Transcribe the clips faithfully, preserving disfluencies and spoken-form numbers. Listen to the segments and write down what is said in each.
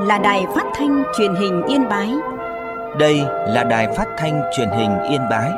là Đài Phát thanh Truyền hình Yên Bái. Đây là Đài Phát thanh Truyền hình Yên Bái.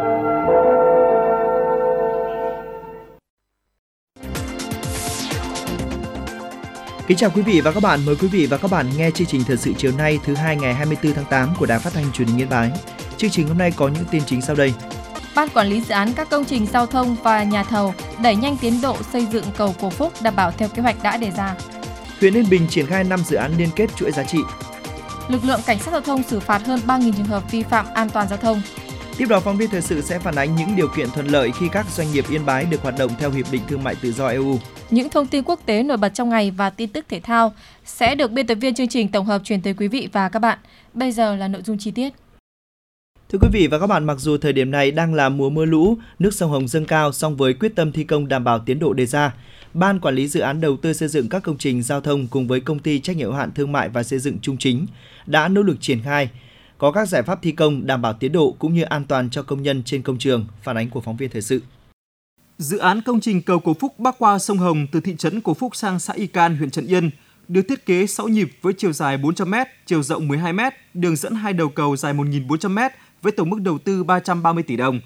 Kính chào quý vị và các bạn, mời quý vị và các bạn nghe chương trình thời sự chiều nay thứ hai ngày hai mươi tư tháng tám của Đài Phát thanh Truyền hình Yên Bái. Chương trình hôm nay có những tin chính sau đây. Ban quản lý dự án các công trình giao thông và nhà thầu đẩy nhanh tiến độ xây dựng cầu Cổ Phúc đảm bảo theo kế hoạch đã đề ra. Huyện Yên Bình triển khai năm dự án liên kết chuỗi giá trị. Lực lượng cảnh sát giao thông xử phạt hơn ba nghìn trường hợp vi phạm an toàn giao thông. Tiếp đó, phóng viên thời sự sẽ phản ánh những điều kiện thuận lợi khi các doanh nghiệp Yên Bái được hoạt động theo Hiệp định Thương mại Tự do e u. Những thông tin quốc tế nổi bật trong ngày và tin tức thể thao sẽ được biên tập viên chương trình tổng hợp truyền tới quý vị và các bạn. Bây giờ là nội dung chi tiết. Thưa quý vị và các bạn, mặc dù thời điểm này đang là mùa mưa lũ, nước sông Hồng dâng cao, song với quyết tâm thi công đảm bảo tiến độ đề ra, Ban quản lý dự án đầu tư xây dựng các công trình giao thông cùng với công ty trách nhiệm hữu hạn thương mại và xây dựng Trung Chính đã nỗ lực triển khai có các giải pháp thi công đảm bảo tiến độ cũng như an toàn cho công nhân trên công trường. Phản ánh của phóng viên thời sự. Dự án công trình cầu Cổ Phúc bắc qua sông Hồng từ thị trấn Cổ Phúc sang xã Y Can, huyện Trấn Yên được thiết kế sáu nhịp với chiều dài bốn trăm mét, chiều rộng mười hai mét, đường dẫn hai đầu cầu dài một nghìn bốn trăm mét với tổng mức đầu tư ba trăm ba mươi tỷ đồng.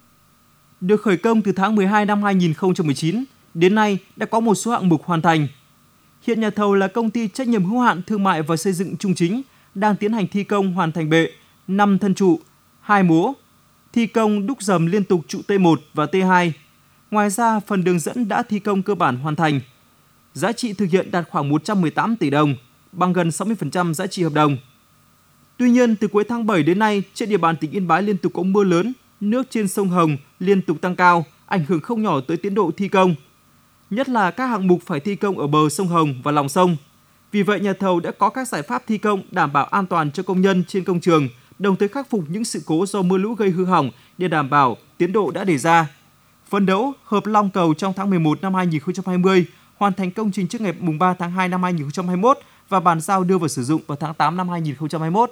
Được khởi công từ tháng mười hai năm hai nghìn không trăm mười chín, đến nay đã có một số hạng mục hoàn thành. Hiện nhà thầu là công ty trách nhiệm hữu hạn thương mại và xây dựng Trung Chính đang tiến hành thi công hoàn thành bệ, năm thân trụ, hai mố, thi công đúc dầm liên tục trụ T một và T hai. Ngoài ra, phần đường dẫn đã thi công cơ bản hoàn thành. Giá trị thực hiện đạt khoảng một trăm mười tám tỷ đồng, bằng gần sáu mươi phần trăm giá trị hợp đồng. Tuy nhiên, từ cuối tháng bảy đến nay, trên địa bàn tỉnh Yên Bái liên tục có mưa lớn, nước trên sông Hồng liên tục tăng cao, ảnh hưởng không nhỏ tới tiến độ thi công. Nhất là các hạng mục phải thi công ở bờ sông Hồng và lòng sông. Vì vậy, nhà thầu đã có các giải pháp thi công đảm bảo an toàn cho công nhân trên công trường, đồng thời khắc phục những sự cố do mưa lũ gây hư hỏng để đảm bảo tiến độ đã đề ra. Phấn đấu hợp long cầu trong tháng mười một năm hai nghìn không trăm hai mươi, hoàn thành công trình trước ngày ba tháng hai năm hai nghìn không trăm hai mươi mốt và bàn giao đưa vào sử dụng vào tháng tám năm hai nghìn không trăm hai mươi mốt.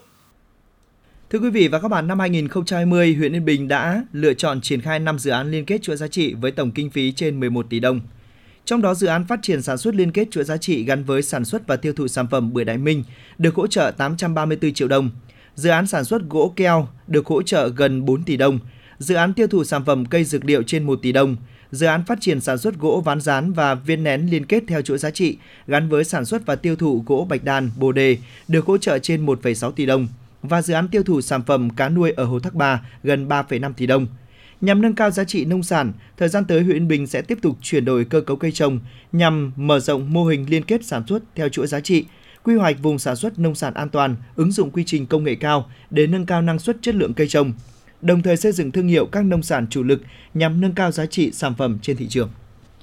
Thưa quý vị và các bạn, năm hai nghìn không trăm hai mươi, huyện Yên Bình đã lựa chọn triển khai năm dự án liên kết chuỗi giá trị với tổng kinh phí trên mười một tỷ đồng. Trong đó, dự án phát triển sản xuất liên kết chuỗi giá trị gắn với sản xuất và tiêu thụ sản phẩm bưởi Đại Minh được hỗ trợ tám trăm ba mươi tư triệu đồng. Dự án sản xuất gỗ keo được hỗ trợ gần bốn tỷ đồng. Dự án tiêu thụ sản phẩm cây dược liệu trên một tỷ đồng. Dự án phát triển sản xuất gỗ ván rán và viên nén liên kết theo chuỗi giá trị gắn với sản xuất và tiêu thụ gỗ bạch đàn, bồ đề được hỗ trợ trên một phẩy sáu tỷ đồng. Và dự án tiêu thụ sản phẩm cá nuôi ở Hồ Thác Bà gần ba phẩy năm tỷ đồng. Nhằm nâng cao giá trị nông sản, thời gian tới huyện Yên Bình sẽ tiếp tục chuyển đổi cơ cấu cây trồng nhằm mở rộng mô hình liên kết sản xuất theo chuỗi giá trị, quy hoạch vùng sản xuất nông sản an toàn, ứng dụng quy trình công nghệ cao để nâng cao năng suất chất lượng cây trồng, đồng thời xây dựng thương hiệu các nông sản chủ lực nhằm nâng cao giá trị sản phẩm trên thị trường.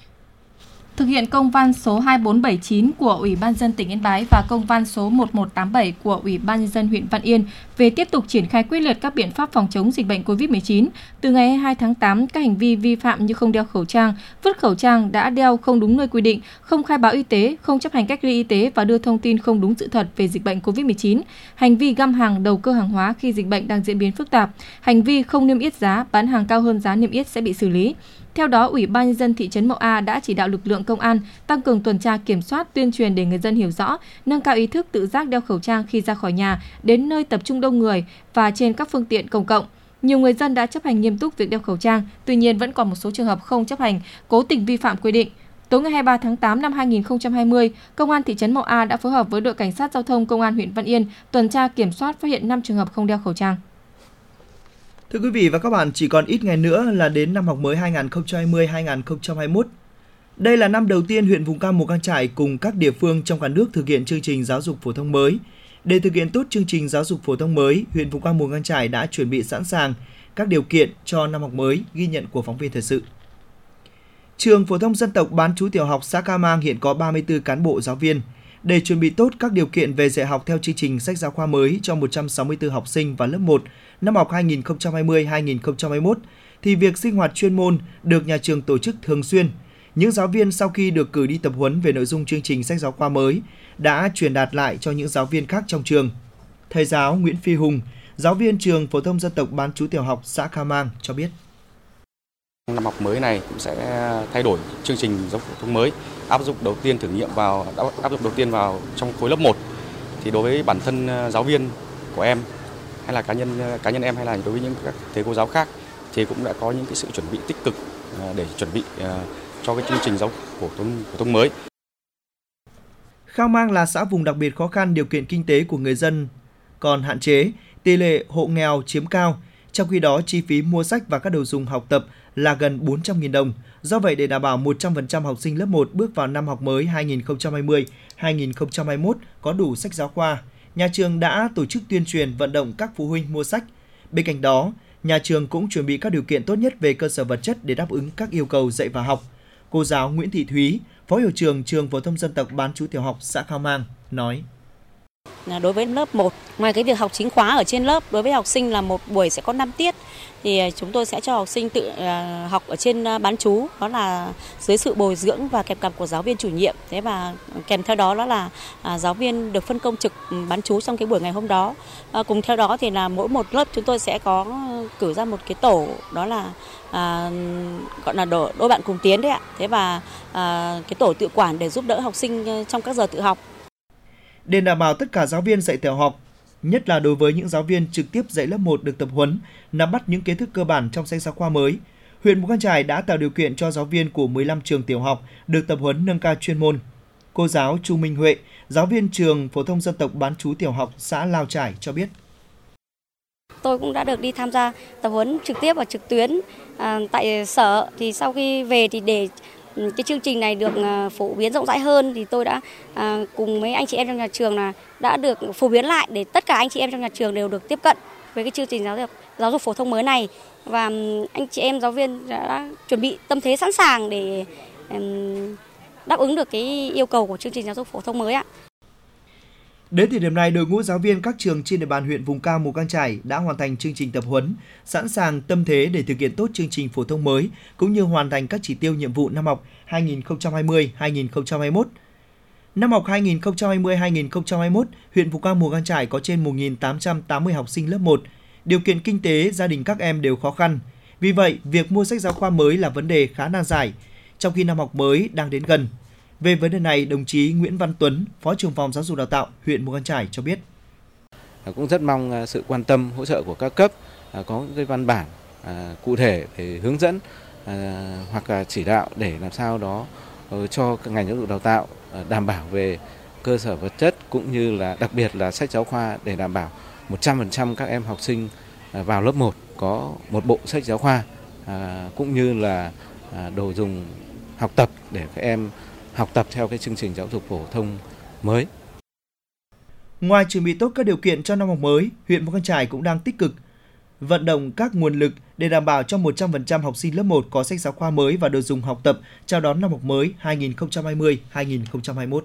Thực hiện công văn số hai bốn bảy chín của Ủy ban nhân dân tỉnh Yên Bái và công văn số một một tám bảy của Ủy ban nhân dân huyện Văn Yên về tiếp tục triển khai quyết liệt các biện pháp phòng chống dịch bệnh covid mười chín, từ ngày hai mươi hai tháng tám, các hành vi vi phạm như không đeo khẩu trang, vứt khẩu trang đã đeo không đúng nơi quy định, không khai báo y tế, không chấp hành cách ly y tế và đưa thông tin không đúng sự thật về dịch bệnh covid mười chín, hành vi găm hàng đầu cơ hàng hóa khi dịch bệnh đang diễn biến phức tạp, hành vi không niêm yết giá, bán hàng cao hơn giá niêm yết sẽ bị xử lý. Theo đó, Ủy ban nhân dân thị trấn Mậu A đã chỉ đạo lực lượng công an tăng cường tuần tra kiểm soát, tuyên truyền để người dân hiểu rõ, nâng cao ý thức tự giác đeo khẩu trang khi ra khỏi nhà, đến nơi tập trung đông người và trên các phương tiện công cộng. Nhiều người dân đã chấp hành nghiêm túc việc đeo khẩu trang, tuy nhiên vẫn còn một số trường hợp không chấp hành, cố tình vi phạm quy định. Tối ngày hai mươi ba tháng tám năm hai nghìn không trăm hai mươi, Công an thị trấn Mậu A đã phối hợp với đội cảnh sát giao thông Công an huyện Văn Yên tuần tra kiểm soát, phát hiện năm trường hợp không đeo khẩu trang. Thưa quý vị và các bạn, chỉ còn ít ngày nữa là đến năm học mới hai nghìn không trăm hai mươi hai nghìn không trăm hai mươi mốt. Đây là năm đầu tiên huyện vùng cao Mù Cang Chải cùng các địa phương trong cả nước thực hiện chương trình giáo dục phổ thông mới. Để thực hiện tốt chương trình giáo dục phổ thông mới, huyện vùng cao Mù Cang Chải đã chuẩn bị sẵn sàng các điều kiện cho năm học mới, ghi nhận của phóng viên thời sự. Trường phổ thông dân tộc bán trú tiểu học xã Ca Mang hiện có ba mươi tư cán bộ giáo viên. Để chuẩn bị tốt các điều kiện về dạy học theo chương trình sách giáo khoa mới cho một trăm sáu mươi tư học sinh vào lớp một năm học hai nghìn không trăm hai mươi hai nghìn không trăm hai mươi mốt, thì việc sinh hoạt chuyên môn được nhà trường tổ chức thường xuyên. Những giáo viên sau khi được cử đi tập huấn về nội dung chương trình sách giáo khoa mới đã truyền đạt lại cho những giáo viên khác trong trường. Thầy giáo Nguyễn Phi Hùng, giáo viên trường phổ thông dân tộc bán trú tiểu học xã Ca Mang cho biết. Năm học mới này cũng sẽ thay đổi chương trình giáo dục phổ thông mới, áp dụng đầu tiên thử nghiệm vào áp dụng đầu tiên vào trong khối lớp một. Thì đối với bản thân giáo viên của em hay là cá nhân cá nhân em hay là đối với những các thầy cô giáo khác thì cũng đã có những cái sự chuẩn bị tích cực để chuẩn bị cho cái chương trình giáo dục phổ thông phổ thông mới. Khao Mang là xã vùng đặc biệt khó khăn, điều kiện kinh tế của người dân còn hạn chế, tỷ lệ hộ nghèo chiếm cao. Trong khi đó, chi phí mua sách và các đồ dùng học tập là gần bốn trăm nghìn đồng. Do vậy, để đảm bảo một trăm phần trăm học sinh lớp một bước vào năm học mới hai nghìn không trăm hai mươi hai nghìn không trăm hai mươi mốt có đủ sách giáo khoa, nhà trường đã tổ chức tuyên truyền vận động các phụ huynh mua sách. Bên cạnh đó, nhà trường cũng chuẩn bị các điều kiện tốt nhất về cơ sở vật chất để đáp ứng các yêu cầu dạy và học. Cô giáo Nguyễn Thị Thúy, Phó hiệu trưởng trường phổ thông dân tộc bán trú tiểu học xã Khao Mang nói: Đối với lớp một, ngoài cái việc học chính khóa ở trên lớp, đối với học sinh là một buổi sẽ có năm tiết, thì chúng tôi sẽ cho học sinh tự học ở trên bán trú, đó là dưới sự bồi dưỡng và kèm cặp của giáo viên chủ nhiệm. Thế và kèm theo đó đó là giáo viên được phân công trực bán trú trong cái buổi ngày hôm đó. Cùng theo đó thì là mỗi một lớp chúng tôi sẽ có cử ra một cái tổ, đó là à, gọi là đôi, đôi bạn cùng tiến đấy ạ. Thế và à, cái tổ tự quản để giúp đỡ học sinh trong các giờ tự học. Để đảm bảo tất cả giáo viên dạy tiểu học, nhất là đối với những giáo viên trực tiếp dạy lớp một được tập huấn, nắm bắt những kiến thức cơ bản trong sách giáo khoa mới, huyện Mù Cang Chải đã tạo điều kiện cho giáo viên của mười lăm trường tiểu học được tập huấn nâng cao chuyên môn. Cô giáo Chu Minh Huệ, giáo viên trường phổ thông dân tộc bán trú tiểu học xã Lao Chải cho biết: Tôi cũng đã được đi tham gia tập huấn trực tiếp và trực tuyến à, tại sở. Thì sau khi về thì để cái chương trình này được phổ biến rộng rãi hơn thì tôi đã à, cùng mấy anh chị em trong nhà trường là đã được phổ biến lại để tất cả anh chị em trong nhà trường đều được tiếp cận với cái chương trình giáo dục giáo dục phổ thông mới này, và anh chị em giáo viên đã chuẩn bị tâm thế sẵn sàng để um, đáp ứng được cái yêu cầu của chương trình giáo dục phổ thông mới ạ. Đến thời điểm này, đội ngũ giáo viên các trường trên địa bàn huyện vùng cao Mù Cang Chải đã hoàn thành chương trình tập huấn, sẵn sàng tâm thế để thực hiện tốt chương trình phổ thông mới cũng như hoàn thành các chỉ tiêu nhiệm vụ năm học hai nghìn không trăm hai mươi hai nghìn không trăm hai mươi mốt. Năm học hai nghìn không trăm hai mươi hai nghìn không trăm hai mươi mốt, huyện vùng cao Mù Cang Chải có trên một nghìn tám trăm tám mươi học sinh lớp một. Điều kiện kinh tế gia đình các em đều khó khăn. Vì vậy, việc mua sách giáo khoa mới là vấn đề khá nan giải, trong khi năm học mới đang đến gần. Về vấn đề này, đồng chí Nguyễn Văn Tuấn, Phó trưởng phòng Giáo dục Đào tạo huyện Mù Cang Chải cho biết: Cũng rất mong sự quan tâm hỗ trợ của các cấp, có cái văn bản cụ thể để hướng dẫn hoặc là chỉ đạo để làm sao đó cho ngành giáo dục đào tạo đảm bảo về cơ sở vật chất cũng như là đặc biệt là sách giáo khoa để đảm bảo một trăm phần trăm các em học sinh vào lớp một có một bộ sách giáo khoa cũng như là đồ dùng học tập để các em học tập theo cái chương trình giáo dục phổ thông mới. Ngoài chuẩn bị tốt các điều kiện cho năm học mới, huyện Mù Cang Chải cũng đang tích cực vận động các nguồn lực để đảm bảo cho một trăm phần trăm học sinh lớp một có sách giáo khoa mới và đồ dùng học tập chào đón năm học mới hai nghìn không trăm hai mươi hai nghìn không trăm hai mươi mốt.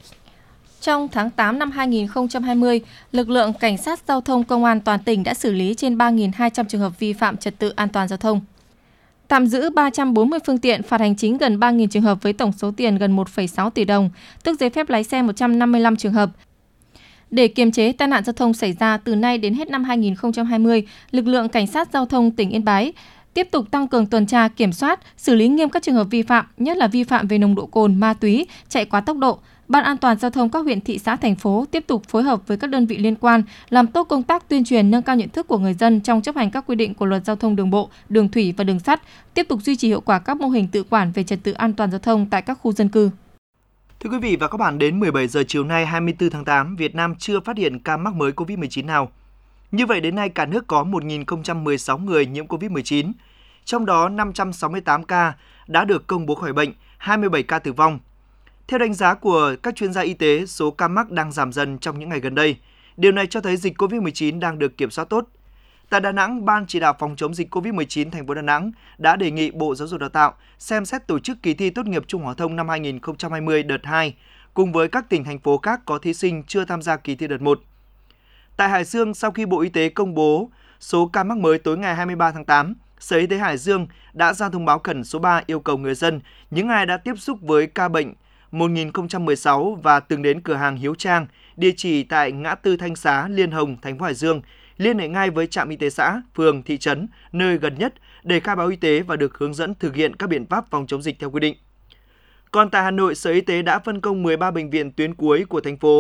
Trong tháng tám năm hai nghìn không trăm hai mươi, lực lượng cảnh sát giao thông công an toàn tỉnh đã xử lý trên ba nghìn hai trăm trường hợp vi phạm trật tự an toàn giao thông. Tạm giữ ba trăm bốn mươi phương tiện, phạt hành chính gần ba nghìn trường hợp với tổng số tiền gần một phẩy sáu tỷ đồng, tước giấy phép lái xe một trăm năm mươi lăm trường hợp. Để kiềm chế tai nạn giao thông xảy ra từ nay đến hết năm hai nghìn không trăm hai mươi, lực lượng cảnh sát giao thông tỉnh Yên Bái tiếp tục tăng cường tuần tra, kiểm soát, xử lý nghiêm các trường hợp vi phạm, nhất là vi phạm về nồng độ cồn, ma túy, chạy quá tốc độ. Ban An toàn giao thông các huyện, thị xã, thành phố tiếp tục phối hợp với các đơn vị liên quan làm tốt công tác tuyên truyền, nâng cao nhận thức của người dân trong chấp hành các quy định của Luật Giao thông đường bộ, đường thủy và đường sắt, tiếp tục duy trì hiệu quả các mô hình tự quản về trật tự an toàn giao thông tại các khu dân cư. Thưa quý vị và các bạn, đến mười bảy giờ chiều nay hai mươi tư tháng tám, Việt Nam chưa phát hiện ca mắc mới covid mười chín nào. Như vậy đến nay cả nước có một nghìn không trăm mười sáu người nhiễm covid mười chín, trong đó năm trăm sáu mươi tám ca đã được công bố khỏi bệnh, hai mươi bảy ca tử vong. Theo đánh giá của các chuyên gia y tế, số ca mắc đang giảm dần trong những ngày gần đây. Điều này cho thấy dịch covid mười chín đang được kiểm soát tốt. Tại Đà Nẵng, Ban chỉ đạo phòng chống dịch covid mười chín thành phố Đà Nẵng đã đề nghị Bộ Giáo dục Đào tạo xem xét tổ chức kỳ thi tốt nghiệp trung học phổ thông năm hai nghìn không trăm hai mươi đợt hai cùng với các tỉnh thành phố khác có thí sinh chưa tham gia kỳ thi đợt một. Tại Hải Dương, sau khi Bộ Y tế công bố số ca mắc mới tối ngày hai mươi ba tháng tám, Sở Y tế Hải Dương đã ra thông báo khẩn số ba yêu cầu người dân, những ai đã tiếp xúc với ca bệnh một nghìn không trăm mười sáu và từng đến cửa hàng Hiếu Trang, địa chỉ tại ngã tư Thanh Xá, Liên Hồng, thành phố Hải Dương, liên hệ ngay với trạm y tế xã, phường, thị trấn, nơi gần nhất để khai báo y tế và được hướng dẫn thực hiện các biện pháp phòng chống dịch theo quy định. Còn tại Hà Nội, Sở Y tế đã phân công mười ba bệnh viện tuyến cuối của thành phố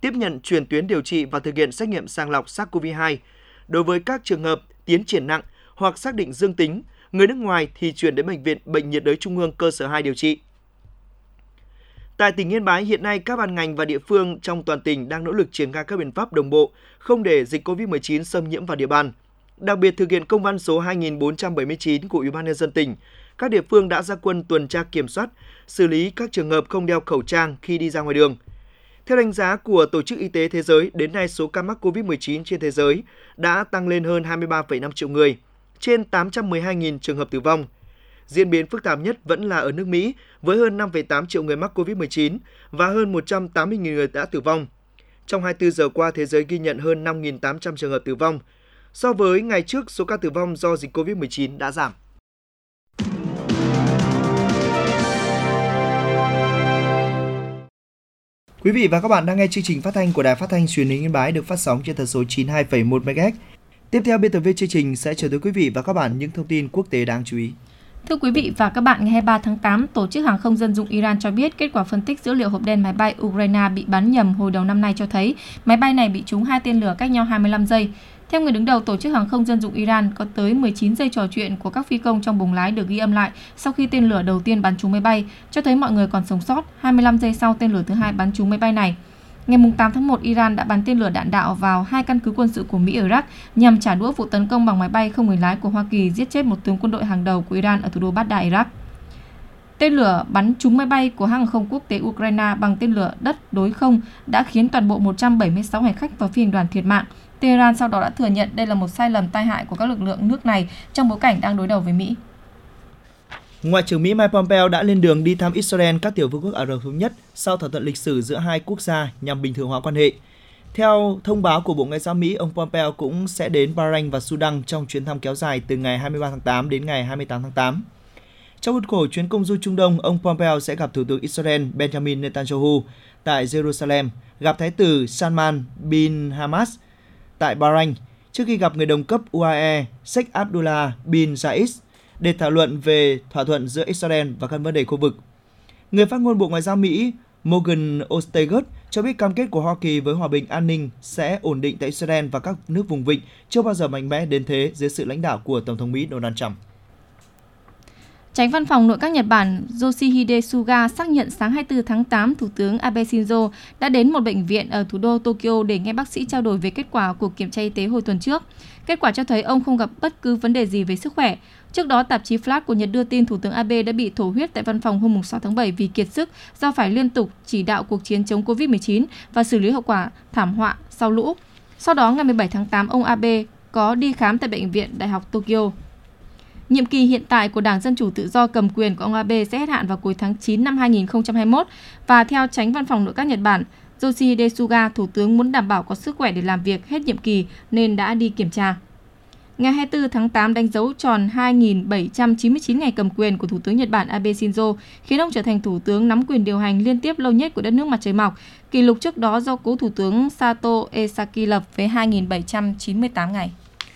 tiếp nhận chuyển tuyến điều trị và thực hiện xét nghiệm sàng lọc SARS-xê o vê hai. Đối với các trường hợp tiến triển nặng hoặc xác định dương tính, người nước ngoài thì chuyển đến Bệnh viện Bệnh nhiệt đới Trung ương cơ sở hai điều trị. Tại tỉnh Yên Bái, hiện nay các ban ngành và địa phương trong toàn tỉnh đang nỗ lực triển khai các biện pháp đồng bộ, không để dịch covid mười chín xâm nhiễm vào địa bàn. Đặc biệt thực hiện công văn số hai nghìn bốn trăm bảy mươi chín của Ủy ban nhân dân tỉnh, các địa phương đã ra quân tuần tra kiểm soát, xử lý các trường hợp không đeo khẩu trang khi đi ra ngoài đường. Theo đánh giá của Tổ chức Y tế Thế giới, đến nay số ca mắc covid mười chín trên thế giới đã tăng lên hơn hai mươi ba phẩy năm triệu người, trên tám trăm mười hai nghìn trường hợp tử vong. Diễn biến phức tạp nhất vẫn là ở nước Mỹ, với hơn năm phẩy tám triệu người mắc covid mười chín và hơn một trăm tám mươi nghìn người đã tử vong. Trong hai mươi tư giờ qua, thế giới ghi nhận hơn năm nghìn tám trăm trường hợp tử vong. So với ngày trước, số ca tử vong do dịch covid mười chín đã giảm. Quý vị và các bạn đang nghe chương trình phát thanh của Đài Phát thanh Truyền hình Yên Bái được phát sóng trên tần số chín mươi hai phẩy một mê ga héc. Tiếp theo, biên tập viên chương trình sẽ chuyển tới quý vị và các bạn những thông tin quốc tế đáng chú ý. Thưa quý vị và các bạn, ngày hai mươi ba tháng tám, Tổ chức Hàng không Dân dụng Iran cho biết kết quả phân tích dữ liệu hộp đen máy bay Ukraine bị bắn nhầm hồi đầu năm nay cho thấy máy bay này bị trúng hai tên lửa cách nhau hai mươi lăm giây. Theo người đứng đầu Tổ chức Hàng không Dân dụng Iran, có tới mười chín giây trò chuyện của các phi công trong buồng lái được ghi âm lại sau khi tên lửa đầu tiên bắn trúng máy bay, cho thấy mọi người còn sống sót. hai mươi lăm giây sau, tên lửa thứ hai bắn trúng máy bay này. Ngày tám tháng một, Iran đã bắn tên lửa đạn đạo vào hai căn cứ quân sự của Mỹ ở Iraq nhằm trả đũa vụ tấn công bằng máy bay không người lái của Hoa Kỳ giết chết một tướng quân đội hàng đầu của Iran ở thủ đô Baghdad, Iraq. Tên lửa bắn trúng máy bay của hãng hàng không quốc tế Ukraine bằng tên lửa đất đối không đã khiến toàn bộ một trăm bảy mươi sáu hành khách và phi hành đoàn thiệt mạng. Tehran sau đó đã thừa nhận đây là một sai lầm tai hại của các lực lượng nước này trong bối cảnh đang đối đầu với Mỹ. Ngoại trưởng Mỹ Mike Pompeo đã lên đường đi thăm Israel, các tiểu vương quốc Ả Rập Thống Nhất sau thỏa thuận lịch sử giữa hai quốc gia nhằm bình thường hóa quan hệ. Theo thông báo của Bộ Ngoại giao Mỹ, ông Pompeo cũng sẽ đến Bahrain và Sudan trong chuyến thăm kéo dài từ ngày hai mươi ba tháng tám đến ngày hai mươi tám tháng tám. Trong khuôn khổ chuyến công du Trung Đông, ông Pompeo sẽ gặp Thủ tướng Israel Benjamin Netanyahu tại Jerusalem, gặp Thái tử Salman bin Hamad tại Bahrain, trước khi gặp người đồng cấp u a e Sheikh Abdullah bin Zayed để thảo luận về thỏa thuận giữa Israel và các vấn đề khu vực. Người phát ngôn Bộ Ngoại giao Mỹ Morgan Ortagus cho biết cam kết của Hoa Kỳ với hòa bình an ninh sẽ ổn định tại Israel và các nước vùng vịnh chưa bao giờ mạnh mẽ đến thế dưới sự lãnh đạo của Tổng thống Mỹ Donald Trump. Chánh văn phòng nội các Nhật Bản Yoshihide Suga xác nhận sáng hai mươi tư tháng tám, Thủ tướng Abe Shinzo đã đến một bệnh viện ở thủ đô Tokyo để nghe bác sĩ trao đổi về kết quả cuộc kiểm tra y tế hồi tuần trước. Kết quả cho thấy ông không gặp bất cứ vấn đề gì về sức khỏe. Trước đó, tạp chí Flash của Nhật đưa tin Thủ tướng Abe đã bị thổ huyết tại văn phòng hôm sáu tháng bảy vì kiệt sức do phải liên tục chỉ đạo cuộc chiến chống covid mười chín và xử lý hậu quả thảm họa sau lũ. Sau đó, ngày mười bảy tháng tám, ông Abe có đi khám tại Bệnh viện Đại học Tokyo. Nhiệm kỳ hiện tại của Đảng Dân Chủ Tự do cầm quyền của ông Abe sẽ hết hạn vào cuối tháng chín năm hai nghìn không trăm hai mươi mốt và theo Chánh văn phòng nội các Nhật Bản, Yoshihide Suga, Thủ tướng muốn đảm bảo có sức khỏe để làm việc hết nhiệm kỳ nên đã đi kiểm tra. Ngày hai mươi tư tháng tám đánh dấu tròn hai nghìn bảy trăm chín mươi chín ngày cầm quyền của Thủ tướng Nhật Bản Abe Shinzo, khiến ông trở thành Thủ tướng nắm quyền điều hành liên tiếp lâu nhất của đất nước mặt trời mọc, kỷ lục trước đó do cố Thủ tướng Sato Esaki lập với hai nghìn bảy trăm chín mươi tám ngày.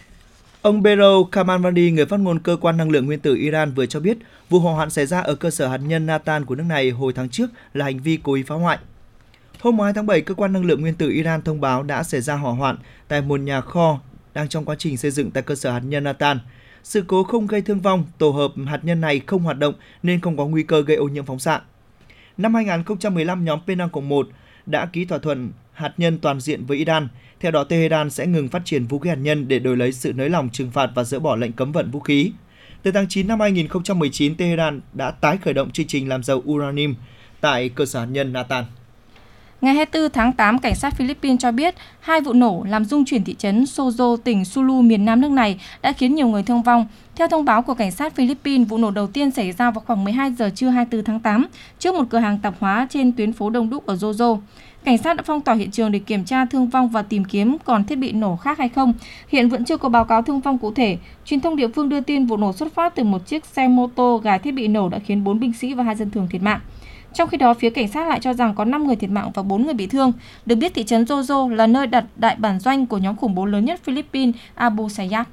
Ông Behrouz Kamalvandi, người phát ngôn Cơ quan Năng lượng Nguyên tử Iran vừa cho biết vụ hỏa hoạn xảy ra ở cơ sở hạt nhân Natan của nước này hồi tháng trước là hành vi cố ý phá hoại. Hôm hai tháng bảy, Cơ quan Năng lượng Nguyên tử Iran thông báo đã xảy ra hỏa hoạn tại một nhà kho đang trong quá trình xây dựng tại cơ sở hạt nhân Natan. Sự cố không gây thương vong, tổ hợp hạt nhân này không hoạt động nên không có nguy cơ gây ô nhiễm phóng xạ. Năm hai nghìn không trăm mười lăm, nhóm P năm cộng một đã ký thỏa thuận hạt nhân toàn diện với Iran. Theo đó, Tehran sẽ ngừng phát triển vũ khí hạt nhân để đổi lấy sự nới lỏng trừng phạt và dỡ bỏ lệnh cấm vận vũ khí. Từ tháng chín năm hai nghìn không trăm mười chín, Tehran đã tái khởi động chương trình làm giàu uranium tại cơ sở hạt nhân Natan. Ngày hai mươi tư tháng tám, cảnh sát Philippines cho biết hai vụ nổ làm rung chuyển thị trấn Sozo, tỉnh Sulu, miền nam nước này đã khiến nhiều người thương vong. Theo thông báo của cảnh sát Philippines, vụ nổ đầu tiên xảy ra vào khoảng mười hai giờ trưa hai mươi tư tháng tám trước một cửa hàng tạp hóa trên tuyến phố đông đúc ở Sozo. Cảnh sát đã phong tỏa hiện trường để kiểm tra thương vong và tìm kiếm còn thiết bị nổ khác hay không. Hiện vẫn chưa có báo cáo thương vong cụ thể. Truyền thông địa phương đưa tin vụ nổ xuất phát từ một chiếc xe mô tô gài thiết bị nổ đã khiến bốn binh sĩ và hai dân thường thiệt mạng. Trong khi đó, phía cảnh sát lại cho rằng có năm người thiệt mạng và bốn người bị thương. Được biết, thị trấn Sozo là nơi đặt đại bản doanh của nhóm khủng bố lớn nhất Philippines, Abu Sayyaf.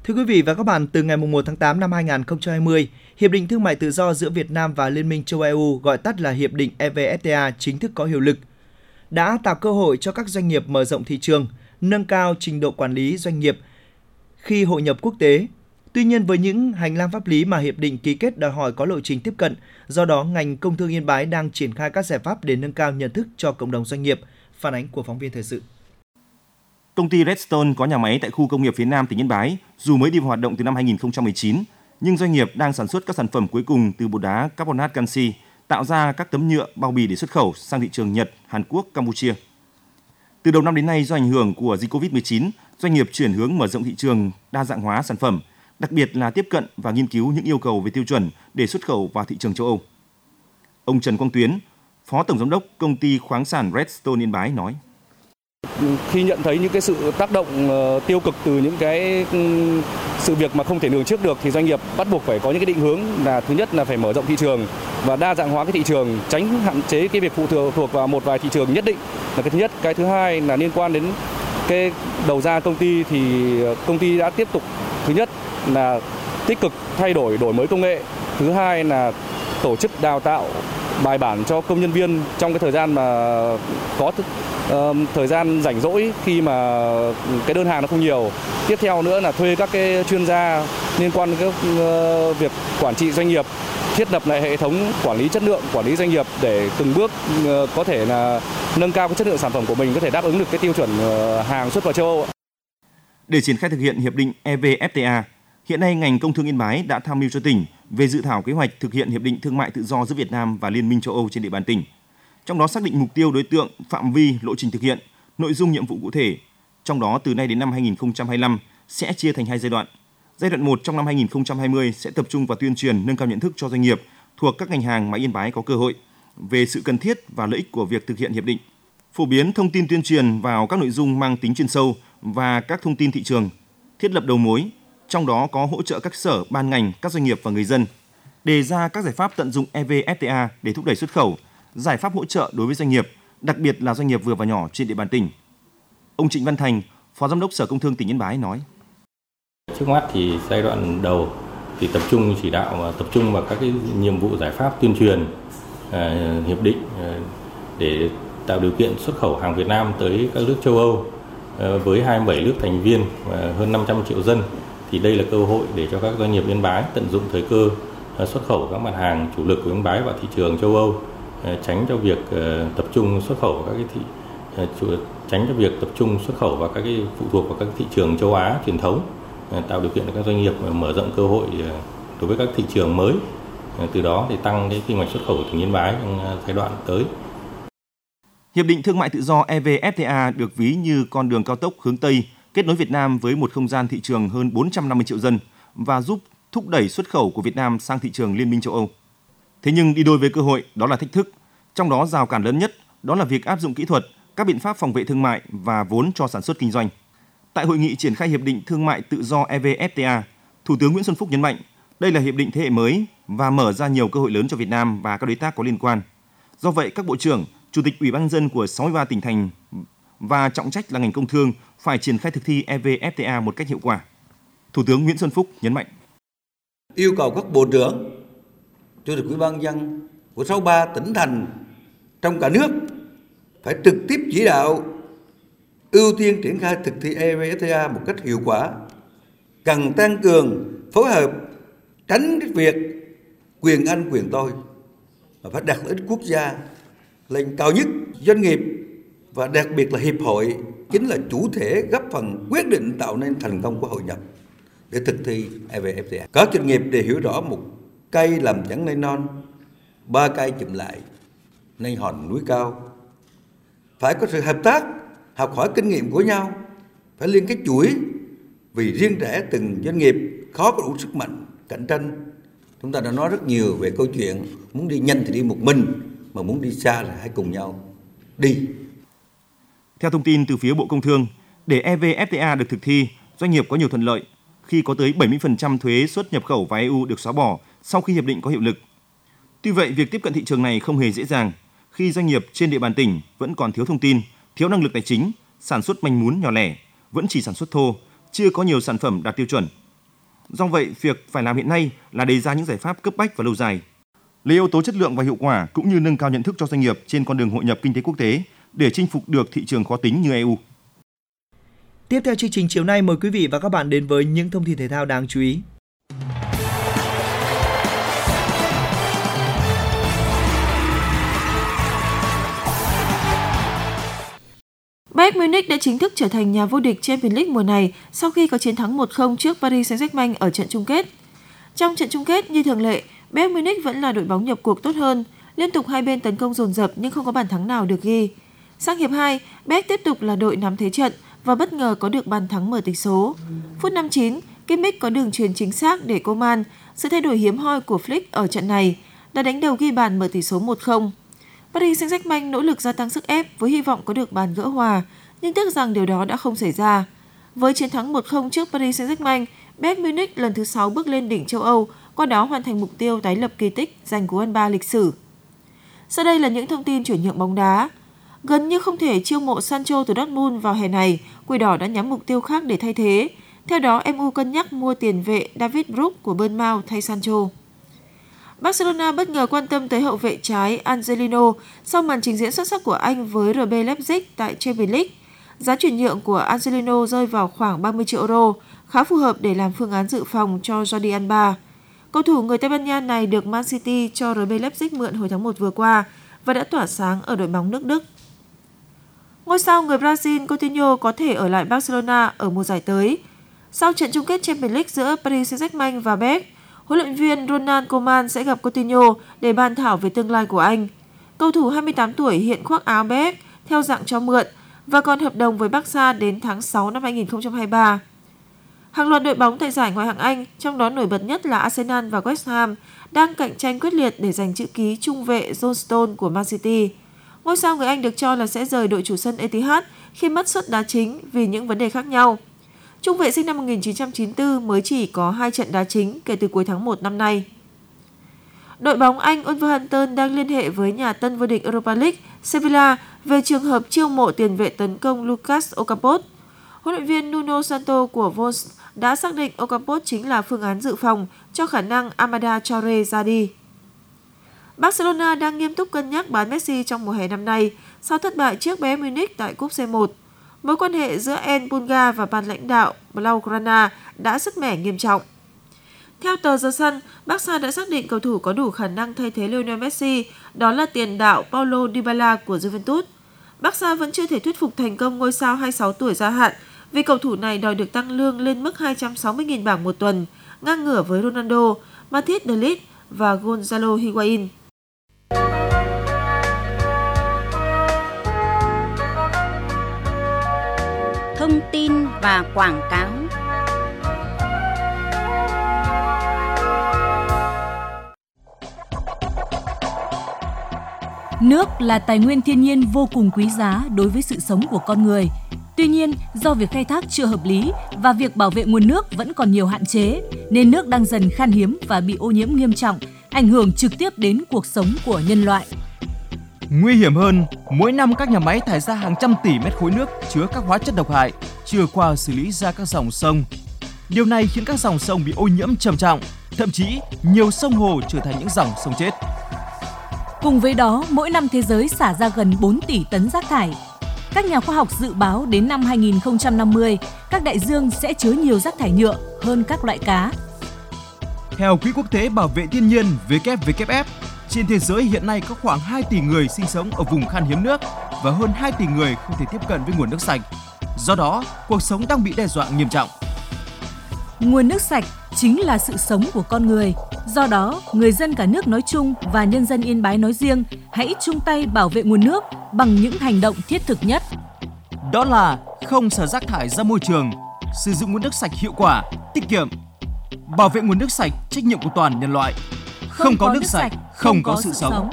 Thưa quý vị và các bạn, từ ngày mùng một tháng tám năm hai nghìn không trăm hai mươi, Hiệp định Thương mại Tự do giữa Việt Nam và Liên minh châu E U, gọi tắt là Hiệp định E V F T A, chính thức có hiệu lực, đã tạo cơ hội cho các doanh nghiệp mở rộng thị trường, nâng cao trình độ quản lý doanh nghiệp khi hội nhập quốc tế. Tuy nhiên, với những hành lang pháp lý mà hiệp định ký kết đòi hỏi có lộ trình tiếp cận, do đó ngành công thương Yên Bái đang triển khai các giải pháp để nâng cao nhận thức cho cộng đồng doanh nghiệp. Phản ánh của phóng viên thời sự. Công ty Redstone có nhà máy tại khu công nghiệp phía Nam tỉnh Yên Bái, dù mới đi vào hoạt động từ năm hai nghìn không trăm mười chín, nhưng doanh nghiệp đang sản xuất các sản phẩm cuối cùng từ bột đá carbonat canxi, tạo ra các tấm nhựa bao bì để xuất khẩu sang thị trường Nhật, Hàn Quốc, Campuchia. Từ đầu năm đến nay, do ảnh hưởng của dịch covid mười chín, doanh nghiệp chuyển hướng mở rộng thị trường, đa dạng hóa sản phẩm, đặc biệt là tiếp cận và nghiên cứu những yêu cầu về tiêu chuẩn để xuất khẩu vào thị trường châu Âu. Ông Trần Quang Tuyến, Phó Tổng Giám đốc Công ty Khoáng sản Redstone Yên Bái nói: Khi nhận thấy những cái sự tác động tiêu cực từ những cái sự việc mà không thể lường trước được thì doanh nghiệp bắt buộc phải có những cái định hướng là thứ nhất là phải mở rộng thị trường và đa dạng hóa cái thị trường, tránh hạn chế cái việc phụ thuộc vào một vài thị trường nhất định là cái thứ nhất. Cái thứ hai là liên quan đến cái đầu ra công ty thì công ty đã tiếp tục thứ nhất là tích cực thay đổi đổi mới công nghệ, thứ hai là tổ chức đào tạo bài bản cho công nhân viên trong cái thời gian mà có uh, thời gian rảnh rỗi khi mà cái đơn hàng nó không nhiều. Tiếp theo nữa là thuê các cái chuyên gia liên quan đến cái uh, việc quản trị doanh nghiệp, thiết lập lại hệ thống quản lý chất lượng, quản lý doanh nghiệp để từng bước uh, có thể là nâng cao cái chất lượng sản phẩm của mình, có thể đáp ứng được cái tiêu chuẩn uh, hàng xuất vào châu Âu. Để triển khai thực hiện hiệp định E V F T A, hiện nay ngành công thương Yên Bái đã tham mưu cho tỉnh về dự thảo kế hoạch thực hiện hiệp định thương mại tự do giữa Việt Nam và Liên minh châu Âu trên địa bàn tỉnh. Trong đó xác định mục tiêu, đối tượng, phạm vi, lộ trình thực hiện, nội dung nhiệm vụ cụ thể. Trong đó từ nay đến năm hai nghìn không trăm hai mươi lăm sẽ chia thành hai giai đoạn. Giai đoạn một trong năm hai nghìn không trăm hai mươi sẽ tập trung vào tuyên truyền, nâng cao nhận thức cho doanh nghiệp thuộc các ngành hàng mà Yên Bái có cơ hội về sự cần thiết và lợi ích của việc thực hiện hiệp định. Phổ biến thông tin tuyên truyền vào các nội dung mang tính chuyên sâu và các thông tin thị trường, thiết lập đầu mối, trong đó có hỗ trợ các sở, ban ngành, các doanh nghiệp và người dân, đề ra các giải pháp tận dụng E V F T A để thúc đẩy xuất khẩu, giải pháp hỗ trợ đối với doanh nghiệp, đặc biệt là doanh nghiệp vừa và nhỏ trên địa bàn tỉnh. Ông Trịnh Văn Thành, Phó Giám đốc Sở Công Thương tỉnh Yên Bái nói: Trước mắt thì giai đoạn đầu thì tập trung chỉ đạo và tập trung vào các cái nhiệm vụ giải pháp tuyên truyền à, hiệp định à, để tạo điều kiện xuất khẩu hàng Việt Nam tới các nước châu Âu à, với hai mươi bảy nước thành viên và hơn năm trăm triệu dân. Thì đây là cơ hội để cho các doanh nghiệp Yên Bái tận dụng thời cơ xuất khẩu các mặt hàng chủ lực của Yên Bái vào thị trường châu Âu, tránh cho việc tập trung xuất khẩu vào các cái thị tránh cho việc tập trung xuất khẩu vào các cái phụ thuộc vào các thị trường châu Á truyền thống, tạo điều kiện cho các doanh nghiệp mở rộng cơ hội đối với các thị trường mới, từ đó để tăng cái kinh ngạch xuất khẩu của tỉnh Yên Bái trong giai đoạn tới. Hiệp định Thương mại Tự do E V F T A được ví như con đường cao tốc hướng Tây, kết nối Việt Nam với một không gian thị trường hơn bốn trăm năm mươi triệu dân và giúp thúc đẩy xuất khẩu của Việt Nam sang thị trường Liên minh châu Âu. Thế nhưng đi đôi với cơ hội đó là thách thức, trong đó rào cản lớn nhất đó là việc áp dụng kỹ thuật, các biện pháp phòng vệ thương mại và vốn cho sản xuất kinh doanh. Tại hội nghị triển khai Hiệp định Thương mại Tự do E V F T A, Thủ tướng Nguyễn Xuân Phúc nhấn mạnh đây là hiệp định thế hệ mới và mở ra nhiều cơ hội lớn cho Việt Nam và các đối tác có liên quan. Do vậy, các bộ trưởng, chủ tịch Ủy ban nhân dân của sáu mươi ba tỉnh thành và trọng trách là ngành công thương phải triển khai thực thi E V F T A một cách hiệu quả. Thủ tướng Nguyễn Xuân Phúc nhấn mạnh: Yêu cầu các bộ trưởng, chủ tịch Ủy ban nhân dân của sáu mươi ba tỉnh thành trong cả nước phải trực tiếp chỉ đạo ưu tiên triển khai thực thi E V F T A một cách hiệu quả, cần tăng cường phối hợp, tránh cái việc quyền anh quyền tôi, mà phải đặt lợi ích quốc gia lên cao nhất. Doanh nghiệp và đặc biệt là hiệp hội chính là chủ thể góp phần quyết định tạo nên thành công của hội nhập để thực thi E V F T A. Các doanh nghiệp đều hiểu rõ một cây làm chẳng nên non, ba cây chụm lại nên hòn núi cao. Phải có sự hợp tác, học hỏi kinh nghiệm của nhau, phải liên kết chuỗi, vì riêng rẽ từng doanh nghiệp khó có đủ sức mạnh cạnh tranh. Chúng ta đã nói rất nhiều về câu chuyện muốn đi nhanh thì đi một mình, mà muốn đi xa là hãy cùng nhau đi. Theo thông tin từ phía Bộ Công Thương, để E V F T A được thực thi, doanh nghiệp có nhiều thuận lợi khi có tới bảy mươi phần trăm thuế xuất nhập khẩu vào E U được xóa bỏ sau khi hiệp định có hiệu lực. Tuy vậy, việc tiếp cận thị trường này không hề dễ dàng khi doanh nghiệp trên địa bàn tỉnh vẫn còn thiếu thông tin, thiếu năng lực tài chính, sản xuất manh mún nhỏ lẻ, vẫn chỉ sản xuất thô, chưa có nhiều sản phẩm đạt tiêu chuẩn. Do vậy, việc phải làm hiện nay là đề ra những giải pháp cấp bách và lâu dài. Lấy yếu tố chất lượng và hiệu quả cũng như nâng cao nhận thức cho doanh nghiệp trên con đường hội nhập kinh tế quốc tế để chinh phục được thị trường khó tính như e u. Tiếp theo chương trình chiều nay, mời quý vị và các bạn đến với những thông tin thể thao đáng chú ý. Bayern Munich đã chính thức trở thành nhà vô địch Champions League mùa này sau khi có chiến thắng một không trước Paris Saint-Germain ở trận chung kết. Trong trận chung kết, như thường lệ, Bayern Munich vẫn là đội bóng nhập cuộc tốt hơn, liên tục hai bên tấn công dồn dập nhưng không có bàn thắng nào được ghi. Sang hiệp hai, Bayern tiếp tục là đội nắm thế trận và bất ngờ có được bàn thắng mở tỷ số. Phút năm mươi chín, Kimmich có đường chuyền chính xác để Coman, sự thay đổi hiếm hoi của Flick ở trận này, đã đánh đầu ghi bàn mở tỷ số một không. Paris Saint-Germain nỗ lực gia tăng sức ép với hy vọng có được bàn gỡ hòa, nhưng tiếc rằng điều đó đã không xảy ra. Với chiến thắng một không trước Paris Saint-Germain, Bayern Munich lần thứ sáu bước lên đỉnh châu Âu, qua đó hoàn thành mục tiêu tái lập kỳ tích giành cú ăn ba lịch sử. Sau đây là những thông tin chuyển nhượng bóng đá. Gần như không thể chiêu mộ Sancho từ Dortmund vào hè này, Quỷ Đỏ đã nhắm mục tiêu khác để thay thế. Theo đó, em u cân nhắc mua tiền vệ David Brooks của Bournemouth thay Sancho. Barcelona bất ngờ quan tâm tới hậu vệ trái Angelino sau màn trình diễn xuất sắc của anh với rờ bê Leipzig tại Champions League. Giá chuyển nhượng của Angelino rơi vào khoảng ba mươi triệu euro, khá phù hợp để làm phương án dự phòng cho Jordi Alba. Cầu thủ người Tây Ban Nha này được Man City cho rờ bê Leipzig mượn hồi tháng một vừa qua và đã tỏa sáng ở đội bóng nước Đức. Ngôi sao người Brazil Coutinho có thể ở lại Barcelona ở mùa giải tới. Sau trận chung kết Champions League giữa Paris Saint-Germain và Bayern, huấn luyện viên Ronald Koeman sẽ gặp Coutinho để bàn thảo về tương lai của anh. Cầu thủ hai mươi tám tuổi hiện khoác áo Bayern theo dạng cho mượn và còn hợp đồng với Barca đến tháng sáu năm hai nghìn không trăm hai mươi ba. Hàng loạt đội bóng tại giải Ngoại hạng Anh, trong đó nổi bật nhất là Arsenal và West Ham, đang cạnh tranh quyết liệt để giành chữ ký trung vệ John Stones của Man City. Ngôi sao người Anh được cho là sẽ rời đội chủ sân Etihad khi mất suất đá chính vì những vấn đề khác nhau. Trung vệ sinh năm một nghìn chín trăm chín mươi tư mới chỉ có hai trận đá chính kể từ cuối tháng một năm nay. Đội bóng Anh Wolverhampton đang liên hệ với nhà tân vô địch Europa League Sevilla về trường hợp chiêu mộ tiền vệ tấn công Lucas Ocampos. Huấn luyện viên Nuno Santo của Wolves đã xác định Ocampos chính là phương án dự phòng cho khả năng Amada Traore ra đi. Barcelona đang nghiêm túc cân nhắc bán Messi trong mùa hè năm nay sau thất bại trước Bayern Munich tại cúp xê một. Mối quan hệ giữa El Pulga và ban lãnh đạo Blaugrana đã sứt mẻ nghiêm trọng. Theo tờ The Sun, Barca đã xác định cầu thủ có đủ khả năng thay thế Lionel Messi, đó là tiền đạo Paulo Dybala của Juventus. Barca vẫn chưa thể thuyết phục thành công ngôi sao hai mươi sáu tuổi gia hạn vì cầu thủ này đòi được tăng lương lên mức hai trăm sáu mươi nghìn bảng một tuần, ngang ngửa với Ronaldo, Mathis de Ligt và Gonzalo Higuain. Thông tin và quảng cáo. Nước là tài nguyên thiên nhiên vô cùng quý giá đối với sự sống của con người. Tuy nhiên, do việc khai thác chưa hợp lý và việc bảo vệ nguồn nước vẫn còn nhiều hạn chế, nên nước đang dần khan hiếm và bị ô nhiễm nghiêm trọng, ảnh hưởng trực tiếp đến cuộc sống của nhân loại. Nguy hiểm hơn, mỗi năm các nhà máy thải ra hàng trăm tỷ mét khối nước chứa các hóa chất độc hại chưa qua xử lý ra các dòng sông. Điều này khiến các dòng sông bị ô nhiễm trầm trọng, thậm chí nhiều sông hồ trở thành những dòng sông chết. Cùng với đó, mỗi năm thế giới xả ra gần bốn tỷ tấn rác thải. Các nhà khoa học dự báo đến năm hai nghìn không trăm năm mươi, các đại dương sẽ chứa nhiều rác thải nhựa hơn các loại cá. Theo Quỹ Quốc tế Bảo vệ Thiên nhiên W W F, trên thế giới hiện nay có khoảng hai tỷ người sinh sống ở vùng khan hiếm nước và hơn hai tỷ người không thể tiếp cận với nguồn nước sạch. Do đó, cuộc sống đang bị đe dọa nghiêm trọng. Nguồn nước sạch chính là sự sống của con người. Do đó, người dân cả nước nói chung và nhân dân Yên Bái nói riêng hãy chung tay bảo vệ nguồn nước bằng những hành động thiết thực nhất. Đó là không xả rác thải ra môi trường, sử dụng nguồn nước sạch hiệu quả, tiết kiệm. Bảo vệ nguồn nước sạch, trách nhiệm của toàn nhân loại. Không, không có, có nước sạch, không, không có, có sự sống. sống.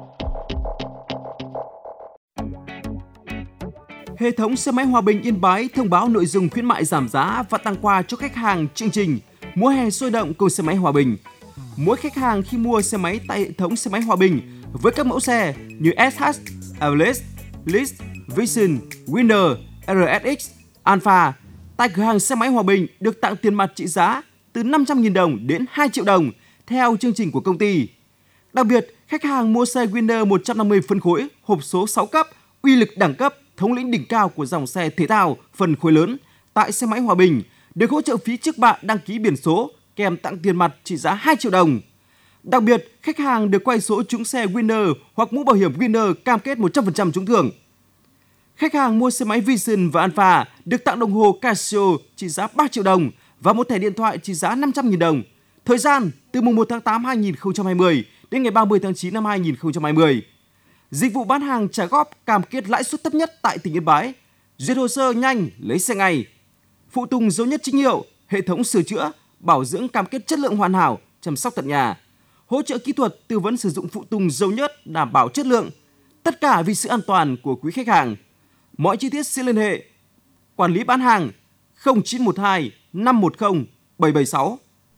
Hệ thống xe máy Hòa Bình Yên Bái thông báo nội dung khuyến mại giảm giá và tặng quà cho khách hàng chương trình Mùa hè sôi động cùng xe máy Hòa Bình. Mỗi khách hàng khi mua xe máy tại hệ thống xe máy Hòa Bình với các mẫu xe như ét hát, Everest, List, Vision, Winner, rờ ét ích, Alpha tại cửa hàng xe máy Hòa Bình được tặng tiền mặt trị giá từ năm trăm nghìn đồng đến hai triệu đồng theo chương trình của công ty. Đặc biệt, khách hàng mua xe Winner một trăm năm mươi phân khối, hộp số sáu cấp, uy lực đẳng cấp, thống lĩnh đỉnh cao của dòng xe thể thao phân khối lớn tại xe máy Hòa Bình được hỗ trợ phí trước bạ đăng ký biển số kèm tặng tiền mặt trị giá hai triệu đồng. Đặc biệt, khách hàng được quay số trúng xe Winner hoặc mũ bảo hiểm Winner cam kết một trăm phần trăm trúng thưởng. Khách hàng mua xe máy Vision và Alpha được tặng đồng hồ Casio trị giá ba triệu đồng và một thẻ điện thoại trị giá năm trăm nghìn đồng. Thời gian từ mùng một tháng tám năm hai nghìn không trăm hai mươi đến ngày ba mươi tháng chín năm hai nghìn không trăm hai mươi. Dịch vụ bán hàng trả góp cam kết lãi suất thấp nhất tại tỉnh Yên Bái. Duyệt hồ sơ nhanh, lấy xe ngay. Phụ tùng dấu nhất chính hiệu, hệ thống sửa chữa, bảo dưỡng cam kết chất lượng hoàn hảo, chăm sóc tận nhà. Hỗ trợ kỹ thuật tư vấn sử dụng phụ tùng dầu nhất đảm bảo chất lượng. Tất cả vì sự an toàn của quý khách hàng. Mọi chi tiết xin liên hệ quản lý bán hàng không chín một hai năm một không bảy bảy sáu.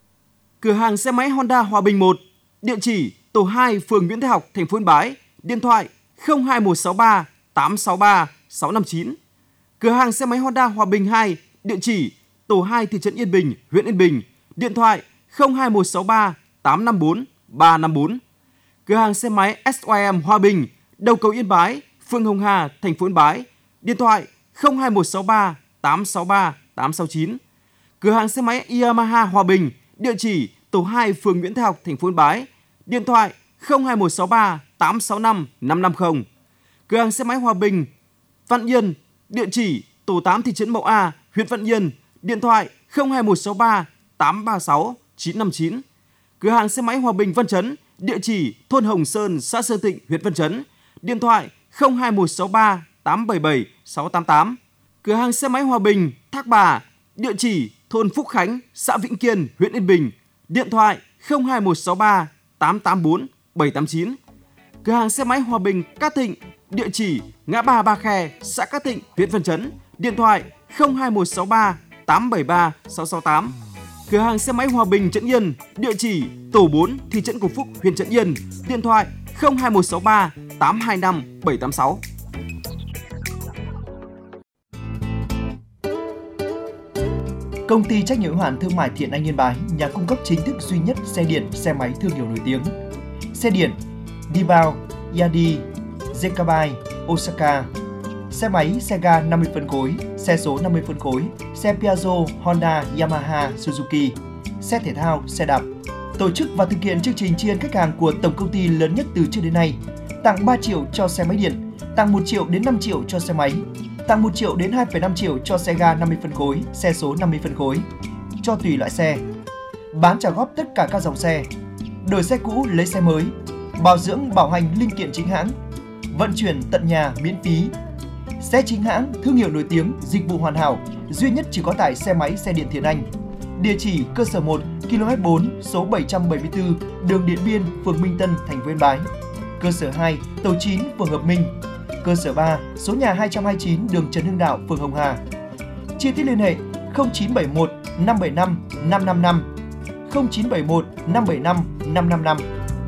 Cửa hàng xe máy Honda Hòa Bình một, địa chỉ tổ hai, phường Nguyễn Thái Học, thành phố Yên Bái, điện thoại không hai một sáu ba tám sáu ba sáu năm chín. Cửa hàng xe máy Honda Hòa Bình hai, địa chỉ tổ hai, thị trấn Yên Bình, huyện Yên Bình, điện thoại không hai một sáu ba tám năm bốn ba năm bốn. Cửa hàng xe máy ét i em Hòa Bình, đầu cầu Yên Bái, phường Hồng Hà, thành phố Yên Bái, điện thoại không hai một sáu ba tám sáu ba tám sáu chín. Cửa hàng xe máy Yamaha Hòa Bình, địa chỉ tổ hai, phường Nguyễn Thái Học, thành phố Yên Bái, điện thoại không hai một sáu ba tám sáu năm năm năm không. Cửa hàng xe máy Hòa Bình Văn Yên, địa chỉ tổ tám, thị trấn Mậu A, huyện Văn Yên, điện thoại không hai một sáu ba tám ba sáu chín năm chín. Cửa hàng xe máy Hòa Bình Văn Chấn, địa chỉ thôn Hồng Sơn, xã Sơn Thịnh, huyện Văn Chấn, điện thoại không hai một sáu ba tám bảy bảy sáu tám tám. Cửa hàng xe máy Hòa Bình Thác Bà, địa chỉ thôn Phúc Khánh, xã Vĩnh Kiên, huyện Yên Bình, điện thoại không hai một sáu ba tám tám bốn bảy tám chín. Cửa hàng xe máy Hòa Bình Cát Thịnh, địa chỉ ngã ba Ba Khe, xã Cát Thịnh, huyện Văn Chấn, điện thoại không hai một sáu ba tám bảy ba sáu sáu tám. Cửa hàng xe máy Hòa Bình Trấn Yên, địa chỉ tổ bốn, thị trấn Cổ Phúc, huyện Trấn Yên, điện thoại không hai một sáu ba tám hai năm bảy tám sáu. Công ty trách nhiệm hữu hạn thương mại Thiện Anh Yên Bái, nhà cung cấp chính thức duy nhất xe điện, xe máy thương hiệu nổi tiếng. Xe điện Dibao, Yadi, Zekabai, Osaka. Xe máy Sega năm mươi phân khối, xe số năm mươi phân khối, xe Piaggio, Honda, Yamaha, Suzuki. Xe thể thao, xe đạp. Tổ chức và thực hiện chương trình tri ân khách hàng của tổng công ty lớn nhất từ trước đến nay. Tặng ba triệu cho xe máy điện, tặng một triệu đến năm triệu cho xe máy, tặng một triệu đến hai phẩy năm triệu cho xe ga năm mươi phân khối, xe số năm mươi phân khối, cho tùy loại xe. Bán trả góp tất cả các dòng xe, đổi xe cũ lấy xe mới, bảo dưỡng bảo hành linh kiện chính hãng, vận chuyển tận nhà miễn phí. Xe chính hãng, thương hiệu nổi tiếng, dịch vụ hoàn hảo, duy nhất chỉ có tại xe máy xe điện Thiện Anh. Địa chỉ cơ sở một, ki lô mét bốn, số bảy trăm bảy mươi tư, đường Điện Biên, phường Minh Tân, thành phố Yên Bái. Cơ sở hai, tổ chín, phường Hợp Minh. Cơ sở ba, số nhà hai trăm hai mươi chín, đường Trần Hưng Đạo, phường Hồng Hà. Chi tiết liên hệ không chín bảy một năm bảy năm năm năm năm, không chín bảy một năm bảy năm năm năm năm.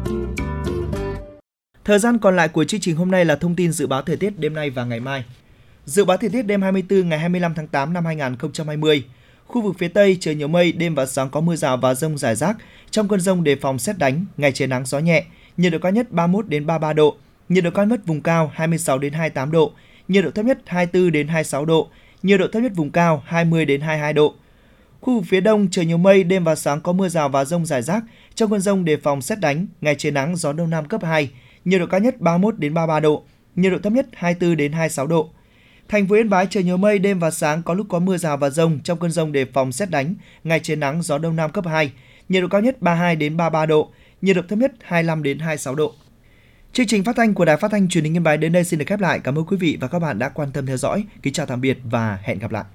Thời gian còn lại của chương trình hôm nay là thông tin dự báo thời tiết đêm nay và ngày mai. Dự báo thời tiết đêm hai mươi tư ngày hai mươi lăm tháng tám năm hai nghìn không trăm hai mươi. Khu vực phía Tây trời nhiều mây, đêm và sáng có mưa rào và dông rải rác. Trong cơn dông đề phòng sét đánh, ngày trời nắng gió nhẹ. Nhiệt độ cao nhất ba mươi mốt đến ba mươi ba độ, nhiệt độ cao nhất vùng cao hai mươi sáu đến hai mươi tám độ, nhiệt độ thấp nhất hai mươi tư đến hai mươi sáu độ, nhiệt độ thấp nhất vùng cao hai mươi đến hai mươi hai độ. Khu vực phía Đông trời nhiều mây, đêm và sáng có mưa rào và dông rải rác. Trong cơn dông đề phòng sét đánh, ngày trời nắng gió đông nam cấp hai, nhiệt độ cao nhất ba mươi mốt đến ba mươi ba độ, nhiệt độ thấp nhất hai mươi tư đến hai mươi sáu độ. Thành phố Yên Bái trời nhiều mây, đêm và sáng có lúc có mưa rào và dông, trong cơn dông đề phòng sét đánh, ngày trời nắng gió đông nam cấp hai, nhiệt độ cao nhất ba mươi hai đến ba mươi ba độ, nhiệt độ thấp nhất hai mươi lăm đến hai mươi sáu độ. Chương trình phát thanh của Đài Phát thanh Truyền hình Yên Bái đến đây xin được khép lại. Cảm ơn quý vị và các bạn đã quan tâm theo dõi. Kính chào tạm biệt và hẹn gặp lại.